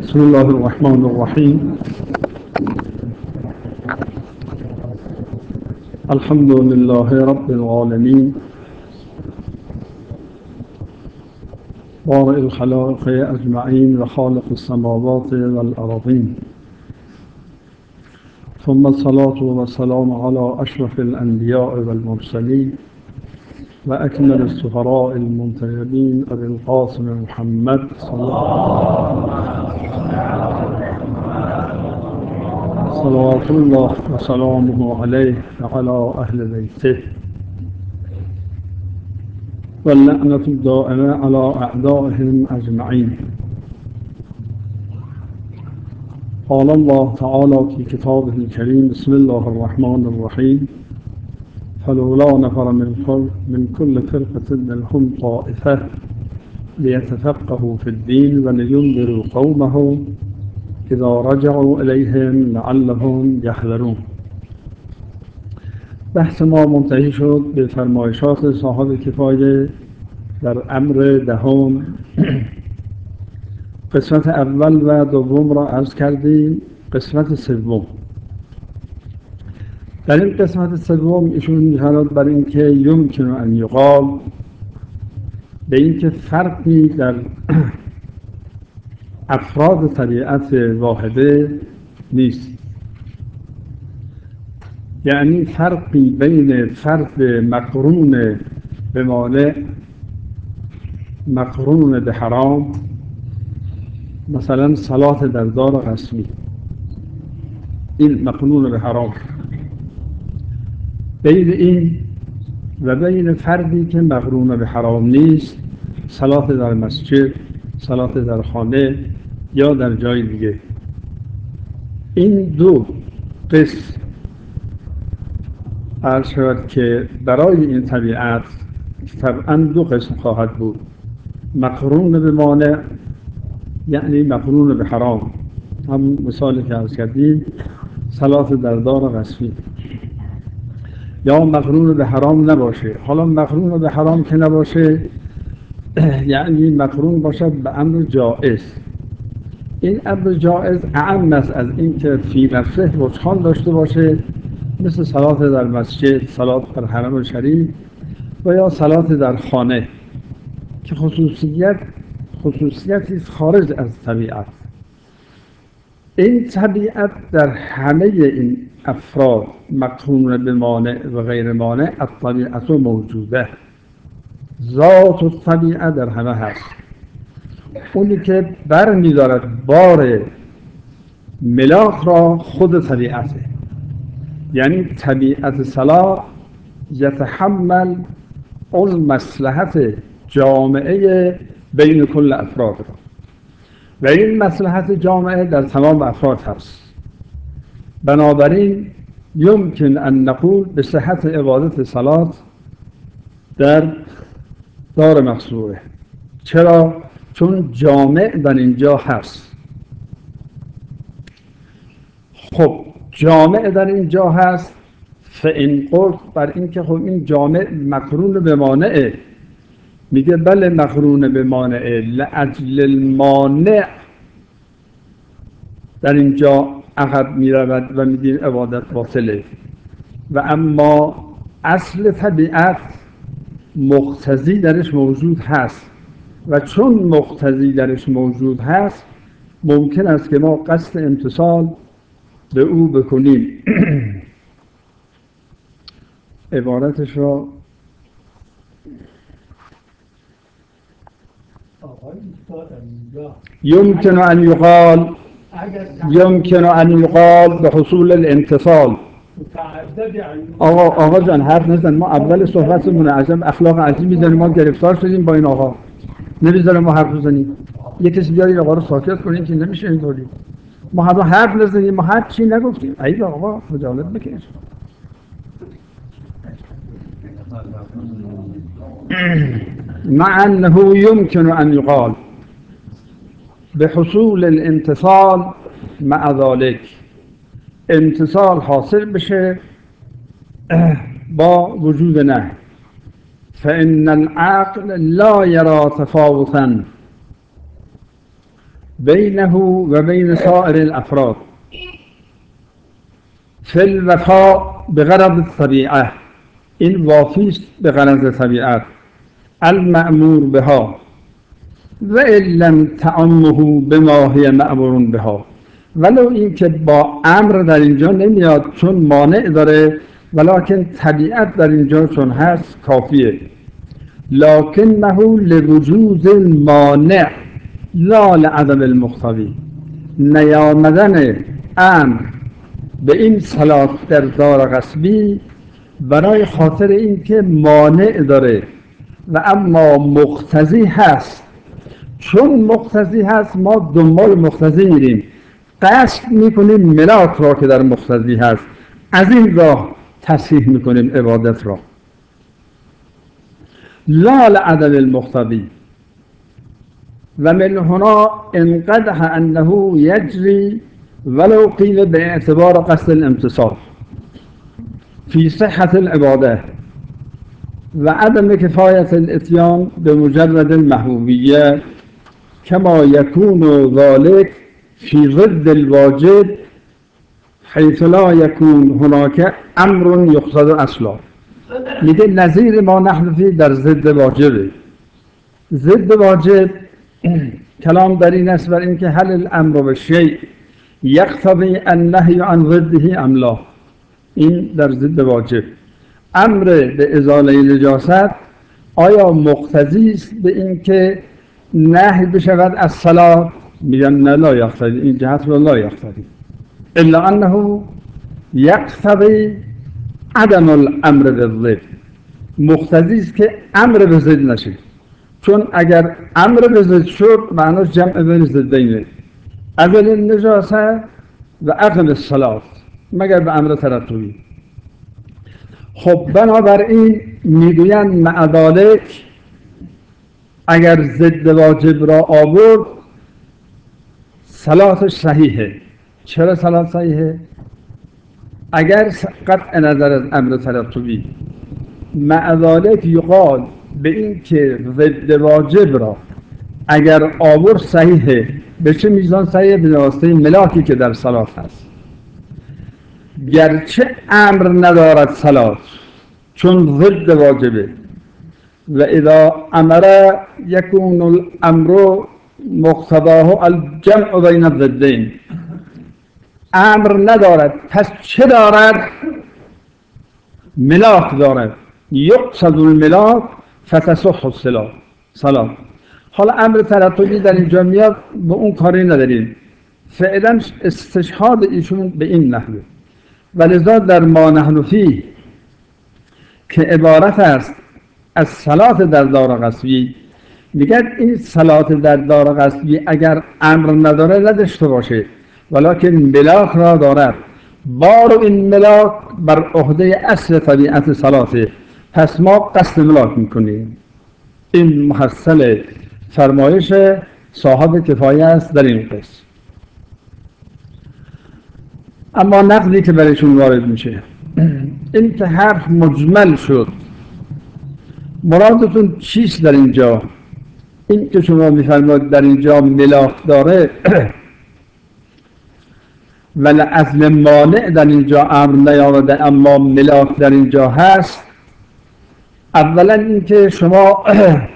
بسم الله الرحمن الرحیم. الحمد لله رب العالمین بارئ الخلائق اجمعین و خالق السماوات والارضین، ثم الصلاة والسلام على اشرف الانبیاء والمرسلین و اکمل السفراء المنتخبین ابی القاسم محمد صلوات الله و سلامه علیه و علی اهل بیته واللعنة الدائمة على أعدائهم أجمعين. قال الله تعالى في كتابه الكريم: بسم الله الرحمن الرحيم. فلولا نفر من كل فرقة منهم طائفة ليتفقهوا في الدين ولينذروا قومهم إذا رجعوا إليهم لعلهم يحذرون. بحث ما منتهی شد به فرمایشات صاحب کفایه در امر دهم. قسمت اول و دوم را عرض کردیم. قسمت سوم، در این قسمت سوم ایشون می‌فرماید بر اینکه یمکن ان یقال، به اینکه فرقی در افراد طبیعت واحده نیست، یعنی فرقی بین فرد مقرون به مانع مقرون به حرام، مثلا صلات در دار رسمی، این مقرون به حرام، بین این و بین فردی که مقرون به حرام نیست، صلات در مسجد، صلات در خانه یا در جای دیگه، این دو قسم عرض شود که برای این طبیعت طبعا دو قسم خواهد بود: مقرون به مانع یعنی مقرون به حرام، هم مثالی که عرض کردیم صلات در دار رسمی، یا مقرون به حرام نباشه. حالا مقرون به حرام که نباشه یعنی مقرون باشد به امر جائز. این امر جائز اعم است از این که فی نفسه رجحان داشته باشه، مثل صلات در مسجد، صلات در حرم شریف و یا صلات در خانه که خصوصیتی خارج از طبیعت. این طبیعت در همه این افراد مقرون به مانع و غیر مانع الطبیعت موجوده، ذات الطبیعه در همه هست. اونی که بر می‌دارد بار ملاک را خود طبیعته، یعنی طبیعت صلاح یتحمل اون مصلحت جامعه بین کل افراد را، و این مصلحت جامعه در تمام افراد هست. بنابراین یمکن ان نقول به صحت عبادت صلات در دار مقصوره. چرا؟ چون جامع در اینجا هست. خب جامع در اینجا هست، فإن قلت، بر اینکه خب این جامع مقرون به مانعه، میگه بله مقرون به مانعه، لأجل المانع در اینجا عقب میرود و میگه عبادت باطله، و اما اصل طبیعت مقتضی درش موجود هست، و چون مقتضی درش موجود هست ممکن است که ما قصد امتثال به او بکنیم. عبارتش را يمكن أن يقال بحصول الامتثال. آقا جان حرف نزن، ما اول صحبتمون عجب اخلاق عجیب میزنیم، ما گرفتار شدیم با این آقا، نمیذاره ما حرف بزنیم. یه کسی بیاری آقا رو ساکت کنیم که نمیشه اینطوری. ما حرف نزنیم، ما هر چی نگفتیم. ای آقا خجالت بکش. مع انه يمكن ان يقال بحصول الامتثال، مع ذلك امتثال حاصل بشه با وجود نهی. فإن العقل لا يرى تفاوتا بینه و بین سایر الافراد فی الوفا بغرض الطبیعه، این وافیست به غرض طبیعت، المأمور بها و ان لم تعمه بما هی مأمور بها، ولو این که با امر در اینجا نمیاد چون مانع داره، ولکن طبیعت در اینجا چون هست کافیه. لکنه لوجود المانع لا لعدم المقتضی، نیامدن امر به این صلاة در دار غصبی برای خاطر اینکه مانع داره و اما مقتضی هست. چون مقتضی هست ما دنبال مقتضی میریم، قصد میکنیم ملاک را که در مقتضی هست، از این راه تصحیح میکنیم عبادت را. لا لعدم المقتضی و من هنا انقدح انه یجری ولو قیل به اعتبار قصد الامتصال فی صحت العباده و عدم کفایت الاتیان به مجرد المحبوبیه، کما یکون ذلك فی ضد الواجب حیث لا یکون هناک امر یقصد اصلا. میگه نظیر ما نحن فی در ضد واجبه. ضد واجب کلام در این است بر اینکه هل الامر بالشیء یقتضی النهی عن ضده ام لا، این در ضد واجب. امر به ازاله نجاست آیا مقتضی است به اینکه نهی بشود از صلاة؟ میگن نه، لا یقتضی، این جهت را لا یقتضی، الا انه یقتضی عدم الامر بالضد. مقتضی است که امر به ضد نشه، چون اگر امر به ضد شد معناش جمع بین ضدینه، ازل النجاست و اقم الصلاة، مگر به امر ترتبی. خب بنابراین میگویند مع ذلک اگر ضد واجب را آورد صلاتش صحیحه. چرا صلات صحیحه؟ اگر قطع نظر از امر ترتبی، مع ذلک یقال به این که ضد واجب را اگر آورد صحیحه. به چه میزان صحیحه؟ به واسطه ملاکی که در صلات هست، گرچه امر ندارد صلات چون ضد واجبه. و اذا امر یکون الامر مقتضاه الجمع بین الضدین. امر ندارد پس چه دارد؟ ملاک دارد. یقصد الملاک فتصح الصلاة. حالا امر ترتبی در اینجا میاد، به اون کاری نداریم. فعلا استشهاد ایشون به این نحوه. ولذا در ما نحن فیه که عبارت است از صلاة در دار غصبی، میگن این صلاة در دار غصبی اگر امر نداره نداشته باشه، ولکن ملاک را دارد. بار این ملاک بر عهده اصل طبیعت صلاته، پس ما قصد ملاک میکنیم. این محصل فرمایش صاحب کفایه است در این قسم. اما نقدی که برایشون وارد میشه این که حرف مجمل شد، مرادتون چیست در اینجا؟ این که شما میفرمایید در اینجا ملاک داره ولی اصل مانع در اینجا امر نیامده اما ملاک در اینجا هست. اولا این که شما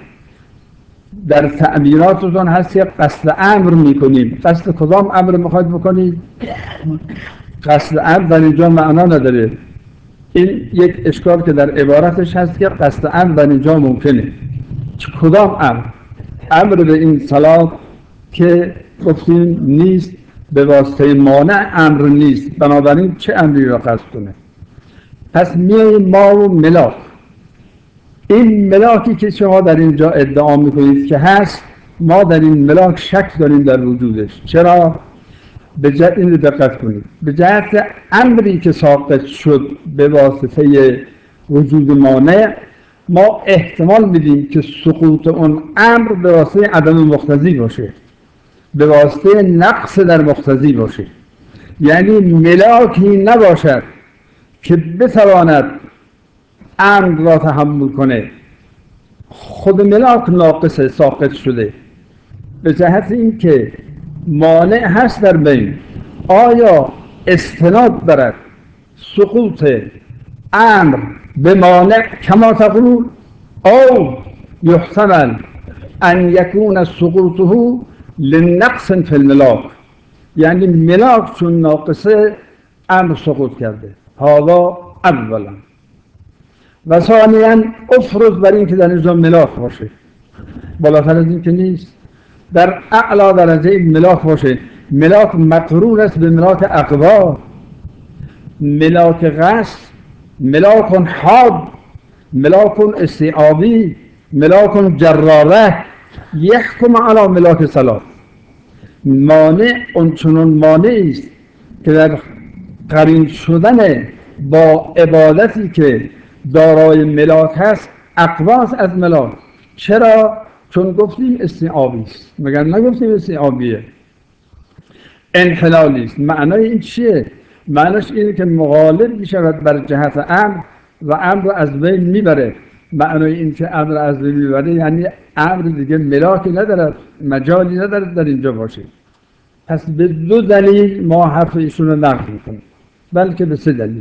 در تعبیراتتون هست که قصد امر میکنیم. قصد کدام امر میخواید بکنید؟ قصد امر در اینجا معنا نداره. این یک اشکال که در عبارتش هست که قصد امر در اینجا ممکنه. کدام امر؟ امر به این صلاة که گفتیم نیست، به واسطه مانع امر نیست، بنابراین چه امری را قصد کنه؟ پس میاییم ما و ملاک. این ملاکی که شما در اینجا ادعا میکنید که هست، ما در این ملاک شک داریم در وجودش. چرا؟ به جهت این دقت کنید، به جهت امری که ساقط شد به واسطه وجود مانع، ما احتمال میدیم که سقوط اون امر به واسطه عدم مقتضی باشه، به واسطه نقص در مقتضی باشه. یعنی ملاکی نباشد که بتواند امر را تحمل کنه، خود ملاک ناقص ساقط شده. به جهت این که مانع هست در بین. آیا استناد دارد سقوط امر به مانع کما تقول، او یحتمل ان یکون سقوطه لنقص فی الملاک، یعنی ملاک چون ناقصه امر سقوط کرده. هذا اولا. و ثانیا افرض بر این که در اینجا ملاک باشه، بالاتر از این که نیست، در اعلا درجه ملاک باشه. ملاک مقرون است به ملاک اقوا، ملاک غصب، ملاک حاد، ملاک استیعابی، ملاک جراره، یحکم علی ملاک ثلاث. مانع اونچنان مانعی است که در قرین شدن با عبادتی که دارای ملاک هست اقواس از ملاک. چرا؟ چون گفتیم استیعابی است. مگر نگفتیم استیعابیه؟ انحلالی است. معنای این چیه؟ معناش اینه که مغالب می شود بر جهت امر و امر رو از بین میبره. معنای این که امر رو از بین میبره یعنی امر دیگه ملاکی ندارد، مجالی ندارد در اینجا باشه. پس به دو دلیل ما حرف ایشون رو نقد میکنیم، بلکه به سه دلیل.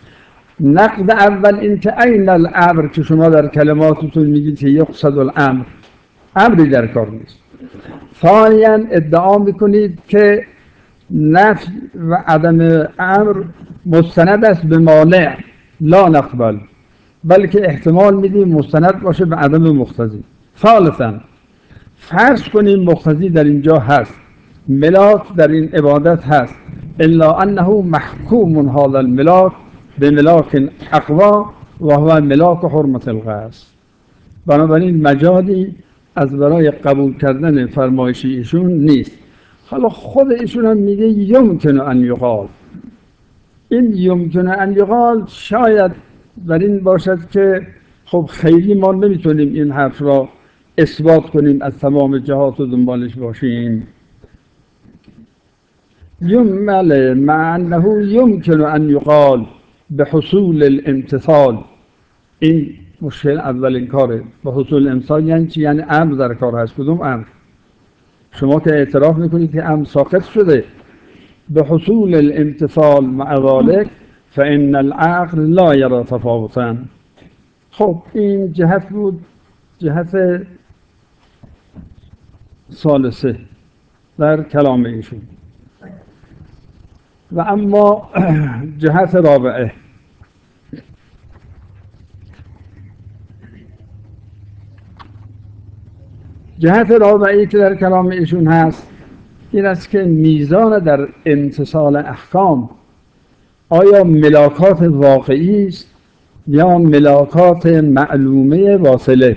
نقد اول این که این الامر که شما در کلماتتون میگید که یقصد الامر، امری در کار نیست. ثانیا ادعا میکنید که نفی و عدم امر مستند است به مانع، لا نقبل، بلکه احتمال میدیم مستند باشه به عدم مقتضی. ثالثا فرض کنیم مقتضی در اینجا هست، ملاک در این عبادت هست، الا انه محکوم هذا الملاک به ملاک اقوا و هو ملاک حرمت الغصب. بنابراین مجالی از برای قبول کردن فرمایش ایشون نیست. حالا خود ایشون هم میگه یمکن ان یقال. این یمکن ان یقال شاید بر این باشد که خب خیلی ما نمیتونیم این حرف را اثبات کنیم، از تمام جهات و دنبالش باشیم. یمل مع انه یمکن ان یقال به حصول الامتثال. این مشکل اولین کاره. به حصول الامتثال یعنی چی؟ یعنی امر در کار هست. کدوم امر؟ شما که اعتراف میکنید که امر ساقط شده. به حصول الامتثال مع ذلك فان العقل لا یرى تفاوتا. خب این جهت بود، جهت ثالثه در کلام ایشون. و اما جهت رابعه، جهت رابعی که در کلام ایشون هست این است که میزان در امتثال احکام آیا ملاکات واقعی است یا ملاکات معلومه واصله.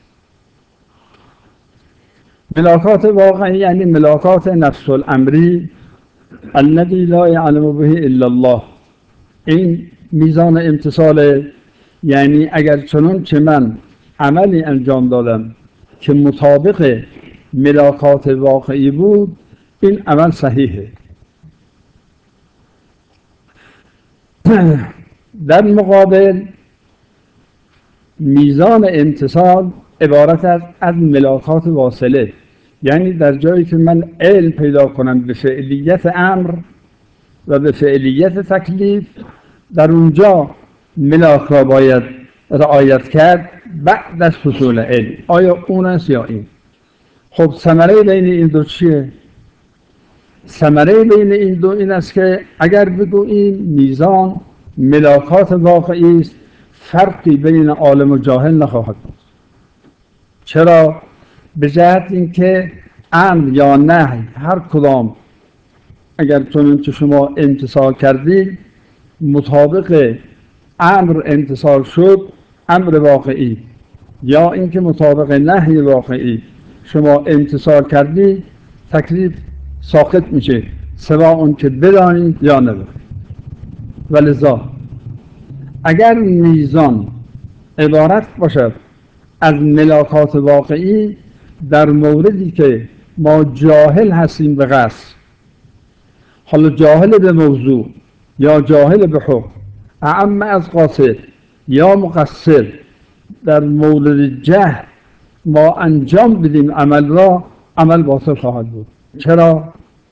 ملاکات واقعی یعنی ملاکات نفس الامری الذي لا يعلم به الا الله. این میزان امتثال، یعنی اگر چنان که من عملی انجام دادم که مطابق ملاکات واقعی بود، این عمل صحیحه. در مقابل میزان امتثال عبارت است از ملاکات واصله، یعنی در جایی که من علم پیدا کنم به فعلیت امر و به فعلیت تکلیف، در اونجا ملاک را باید رعایت کرد بعد از حصول علم. آیا اون است یا این؟ خب ثمره بین این دو چیه؟ ثمره بین این دو این است که اگر بگوییم میزان ملاکات واقعی است، فرقی بین عالم و جاهل نخواهد بود. چرا؟ به جهت اینکه امر یا نهی هر کدام اگر چون که شما امتثال کردید مطابق امر امتثال شد، امر واقعی، یا اینکه مطابق نهی واقعی شما امتثال کردید، تکلیف ساقط میشه، سواء اون که بدانید یا ندانید. ولذا اگر میزان عبارت باشد از ملاکات واقعی در موردی که ما جاهل هستیم به قصد، حالا جاهل به موضوع یا جاهل به حکم، اعم از قاصد یا مقصر، در مورد جهل ما انجام بدیم عمل را، عمل باطل خواهد بود. چرا؟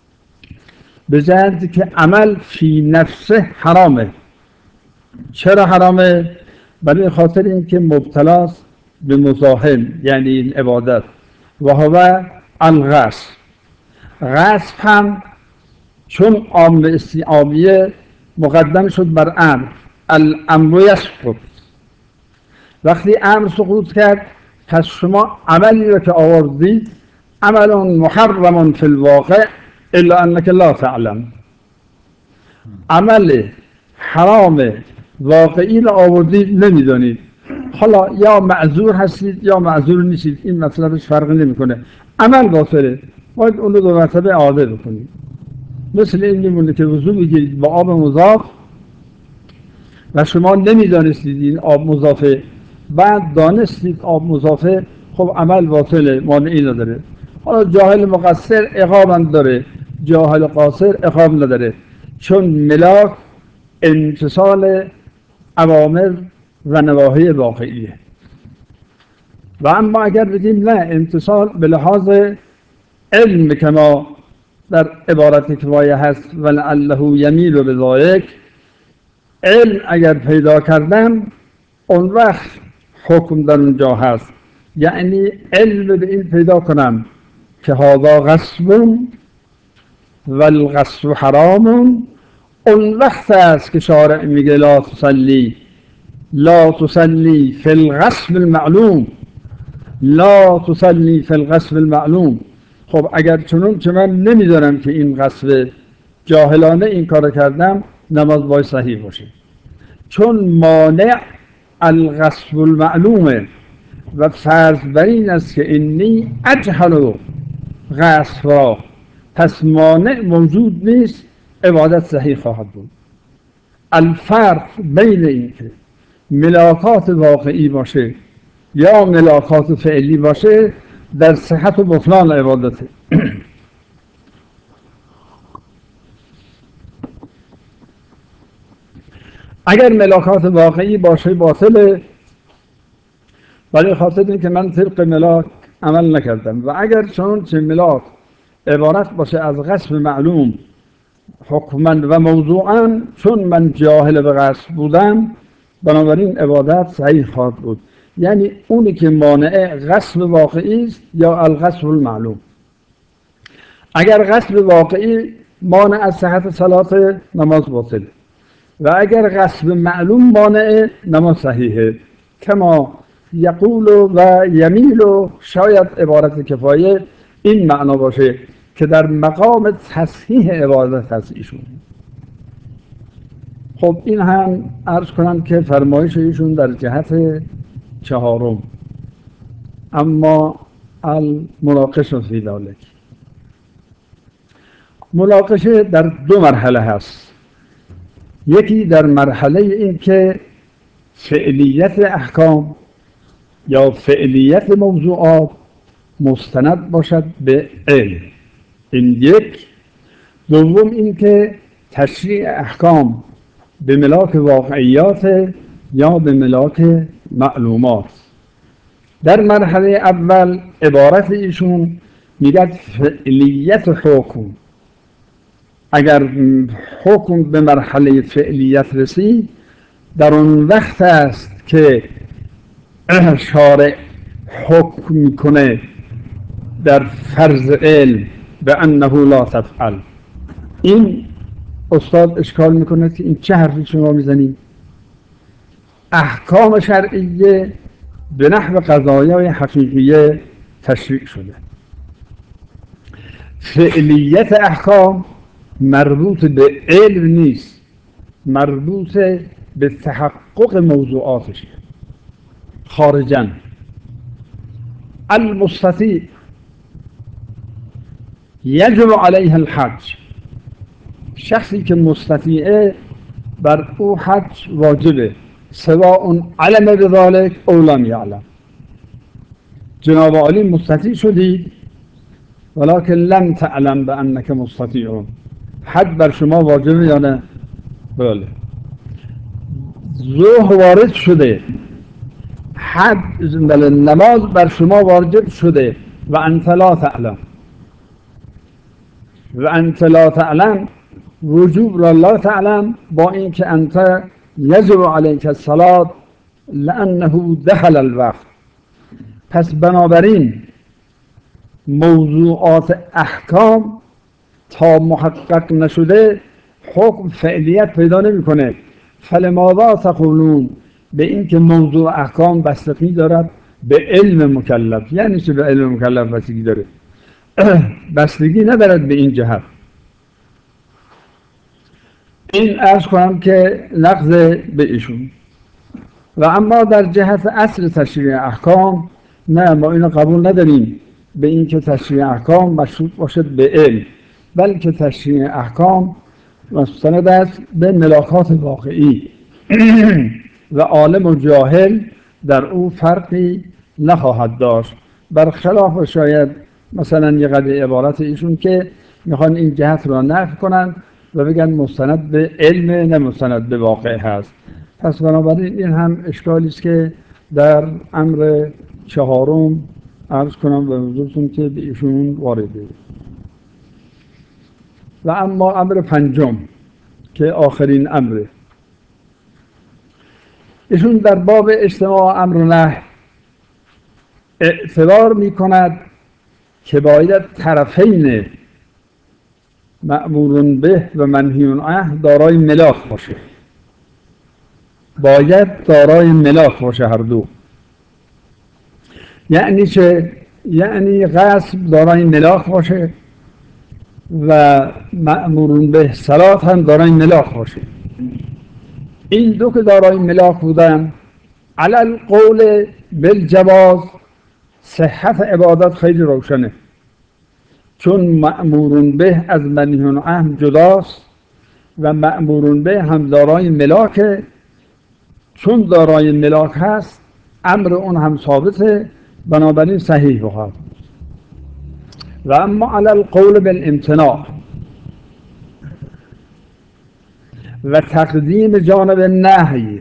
به جهتی که عمل فی نفسه حرامه. چرا حرامه؟ برای خاطر اینکه مبتلاست به مزاحم، یعنی این عبادت، و هو الغصب. غصب هم چون عام استیعابیه مقدم شد بر امر، الامر یسقط. وقتی امر سقوط کرد، پس شما عملی را که آوردید عمل محرم فی الواقع الا انک لا تعلم، عمل حرام واقعی را آوردید نمیدانید. حالا یا معذور هستید یا معذور نیستید، این مطلبش فرقی نمیکنه، عمل باطله، باید اون رو دو مرتبه اعاده بکنید. مثل این میمونه که وضو بگیرید با آب مضاف و شما نمیدانستید این آب مضافه، بعد دانستید آب مضافه، خب عمل باطله، مانعی نداره. حالا جاهل مقصر عقاب داره، جاهل قاصر عقاب نداره، چون ملاک امتثال اوامر و نواهی واقعیه. و اما اگر بگیم نه، امتثال به لحاظ علم که ما در عبارت کفایه هست ولعله یمیل و بذالک، علم اگر پیدا کردم اون وقت حکم در اونجا هست، یعنی علم به این پیدا کنم که هذا غصب و الغصب حرام، اون وقت است که شارع میگه لا تصلی، لا تصلی فی الغصب المعلوم، لا تصلی فی الغصب المعلوم. خب اگر چنون که من نمیدانم که این غصب، جاهلانه این کار کردم، نماز باید صحیح باشه، چون مانع الغصب المعلومه و فرض بر این است که انی اجهل غصب را، پس مانع موجود نیست، عبادت صحیح خواهد بود. الفرق بین این که ملاکات واقعی باشه یا ملاکات فعلی باشه در صحت و بطلان عبادته. اگر ملاکات واقعی باشه باطله، برای خاطر اینکه من طبق ملاک عمل نکردم. و اگر چون چه ملاک عبارت باشه از غصب معلوم حکما و موضوعا، چون من جاهل به غصب بودم، بنابراین عبادت صحیح خواهد بود. یعنی اونی که مانع غصب واقعی است یا الغصب المعلوم. اگر غصب واقعی مانع از صحت صلات، نماز باطله، و اگر غصب معلوم مانع، نماز صحیحه. کما یقول و یمیل، شاید عبارت کفایه این معنا باشه که در مقام تصحیح عبادت هست ایشون. خب این هم عرض کنم که فرمایش ایشون در جهت چهارم. اما المناقشه فی ذلک، مناقشه در دو مرحله هست. یکی در مرحله این که فعلیت احکام یا فعلیت موضوعات مستند باشد به علم، این یک. دوم این که تشریع احکام به ملاک واقعیات یا به ملاک معلومات. در مرحله اول عبارت ایشون میگه فعلیت حکم. اگر حکم به مرحله فعلیت رسید، در اون وقت است که شارع حکم میکنه در فرض علم به انه لا تفعل. این استاد اشکال میکنه که این چه حرفی شما میزنید؟ احکام شرعیه به نحو قضایای حقیقیه تشریع شده. فعلیت احکام مربوط به علم نیست، مربوط به تحقق موضوعاتش. خارجاً المستطیع یجب علیه الحج، شخصی که مستطیعه بر او حج واجبه، سواء علم بذلك او لم یعلم. جناب عالی مستطیع شدید ولکن لم تعلم بانک مستطیعون، حج بر شما واجبه یا نه؟ بله. ظهر وارد شده، حج نماز بر شما واجب شده و انت لا تعلم. و انت لا تعلم، وجوب را لا تعلم، با اینکه انت یجب علیک الصلاة لانه دخل الوقت. پس بنابراین موضوعات احکام تا محقق نشده حکم فعلیت پیدا نمیکنه. فلماذا تقولون، به این که موضوع احکام بستگی دارد به علم مکلف. یعنی چه به علم مکلف بستگی داره؟ بستگی ندارد به این جهت. این عرض کنم که نقض به ایشون. و اما در جهت اصل تشریع احکام نه، ما اینو قبول نداریم به این که تشریع احکام مشروط باشد به علم، بلکه تشریع احکام مستند است به ملاکات واقعی و عالم و جاهل در او فرقی نخواهد داشت، برخلاف شاید مثلا یه قضیه عبارت ایشون که میخوان این جهت را نفی کنن و بگن مستند به علم نه مستند به واقع هست. پس بنابراین این هم اشکالی است که در امر چهارم عرض کنم به حضورتون که به ایشون وارده. و اما امر پنجم که آخرین امره، ایشون در باب اجتماع امر و نهی اعتبار می کند که باید طرفین مأمور به و منهی عنه دارای ملاک باشه. باید دارای ملاک باشه هر دو. یعنی چه؟ یعنی غصب دارای ملاک باشه و مأمور به صلات هم دارای ملاک باشه. این دو که دارای ملاک بودن، علی القول بالجواز صحت عبادت خیلی روشنه، چون مأمور به از منهی عنه جداست و مأمور به هم دارای ملاکه. چون دارای ملاک هست امر اون هم ثابته، بنابراین صحیح بخواد. و اما علی القول بالامتناع و تقدیم جانب نهی،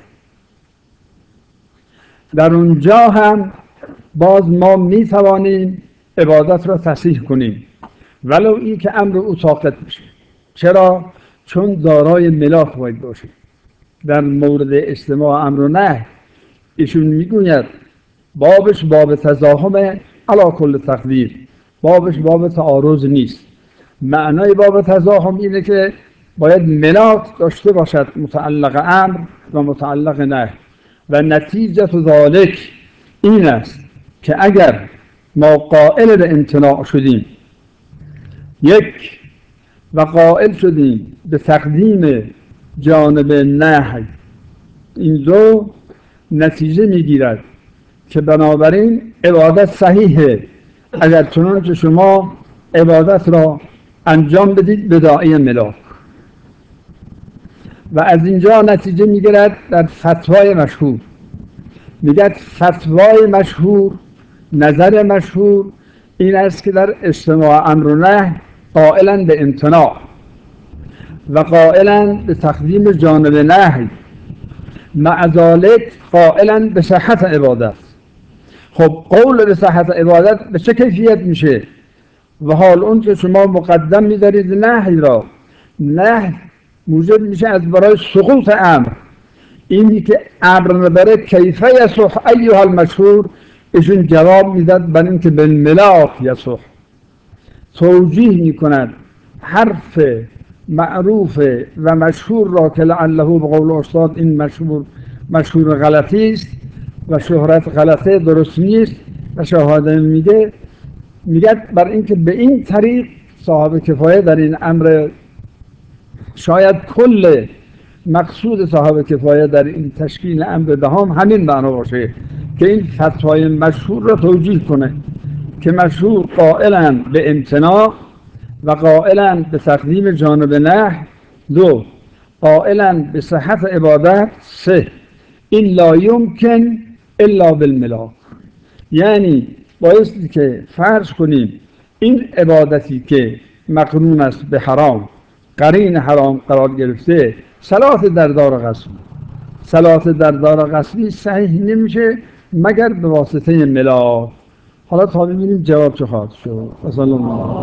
در اونجا هم باز ما می توانیم عبادت را تصحیح کنیم ولو این که امر او ساقط بشه. چرا؟ چون دارای ملاک باید باشه. در مورد اجتماع امر و نهی ایشون میگوید بابش باب تزاحم علی کل تقدیر، بابش باب تعارض نیست. معنای باب تزاحم اینه که باید ملاک داشته باشد متعلق امر و متعلق نهی، و نتیجه ذالک این است که اگر ما قائل به امتناع شدیم یک و قائل شدیم به تقدیم جانب نهی، این دو نتیجه میگیرد که بنابراین عبادت صحیحه اگر چنانچه شما عبادت را انجام بدید به داعی ملاک. و از اینجا نتیجه میگیرد در فتوای مشهور، میگد فتوای مشهور، نظر مشهور این است که در اجتماع امر و نهی قائلا به امتناع و قائلا به تقدیم جانب نهی، مع ذلک قائلا به صحت عبادت. خب قول به صحت عبادت به چه کیفیت میشه؟ و حال اون که شما مقدم می‌دارید نهی را، نهی موجب میشه از برای سقوط امر. اینی که امر نبره کیفه یصح ایها المشهور، ایشون جواب میداد بر این که بالملاک یصح. توجیه میکند حرف معروف و مشهور را که لعله به قول استاد این مشهور غلطی است و شهرت غلطه درست نیست و شهاده میگه بر اینکه به این طریق صاحب کفایه در این امر، شاید کل مقصود صاحب کفایه در این تشکیل امر دهم همین معنا باشه که این فتوای مشهور را توجیه کنه که مشهور قائلا به امتناع و قائلا به تقدیم جانب نهی، دو قائلا به صحت عبادت، سه این لا یمکن الا بالملاک. یعنی بایستی که فرض کنیم این عبادتی که مقرون است به حرام، قرین حرام قرار گرفته، صلات در دار غصبی، صلات در دار غصبی صحیح نمیشه مگر به واسطه ملاک. حالا تا ببینیم جواب چه خواهد شد.